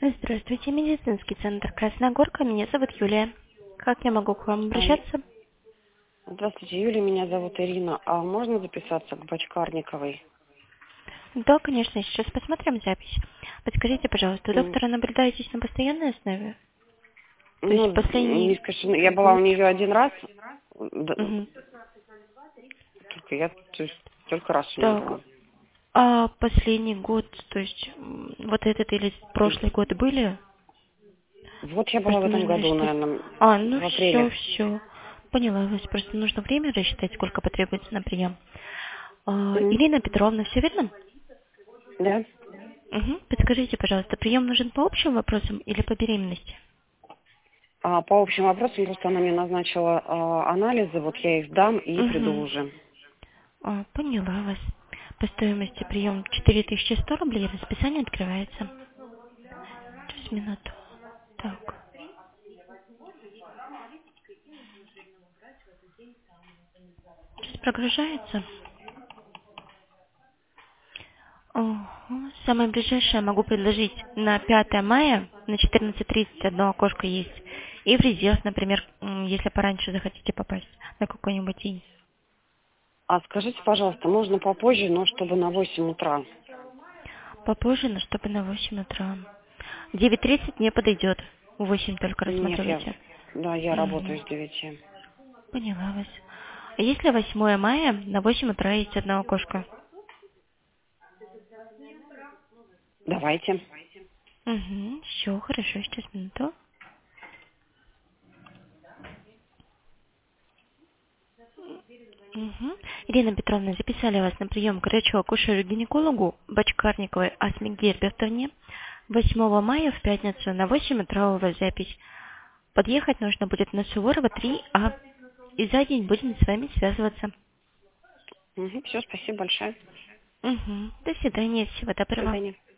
Здравствуйте, медицинский центр Красная Горка. Меня зовут Юлия. Как я могу к вам А, обращаться? Здравствуйте, Юлия, меня зовут Ирина. А можно записаться к Бочкарниковой? Да, конечно, сейчас посмотрим запись. Подскажите, пожалуйста, у М, доктора наблюдаетесь на постоянной основе? То есть Ну, не последний скажу, я была у год? нее один раз, Мгм. только я то есть, только раз у нее Так, была. а последний год, то есть вот этот или прошлый год были? Вот я была в Просто этом нужно году, рассчитать. наверное, А, ну в апреле. все. Поняла вас. Просто нужно время рассчитать, сколько потребуется на прием. Мгм. Ирина Петровна, все верно? Да. Угу. Подскажите, пожалуйста, прием нужен по общим вопросам или по беременности? А по общим вопросам просто она мне назначила анализы, вот я их сдам и приду Угу. уже. Поняла вас. По стоимости прием 4100 рублей, расписание открывается. Через минуту. Так. Сейчас прогружается. Ага. Самое ближайшее могу предложить на 5 мая, на 14:30 одно окошко есть. И в резерв, например, если пораньше захотите попасть на какой-нибудь день. А скажите, пожалуйста, можно попозже, но чтобы на 8 утра? Попозже, но чтобы на 8 утра. 9:30 не подойдет. В 8 только Нет, рассмотрите. я работаю Угу. с 9. Поняла вас. А если 8 мая, на 8 утра есть одно окошко? Давайте. Угу. Все, хорошо, сейчас минуту. Угу. Ирина Петровна, записали вас на прием к врачу-акушеру-гинекологу Бочкарниковой Асме Гербертовне 8 мая в пятницу на 8 утра у вас запись. Подъехать нужно будет на Суворова 3А. И за день будем с вами связываться. Все, спасибо большое. Угу. До свидания, всего До доброго. свидания.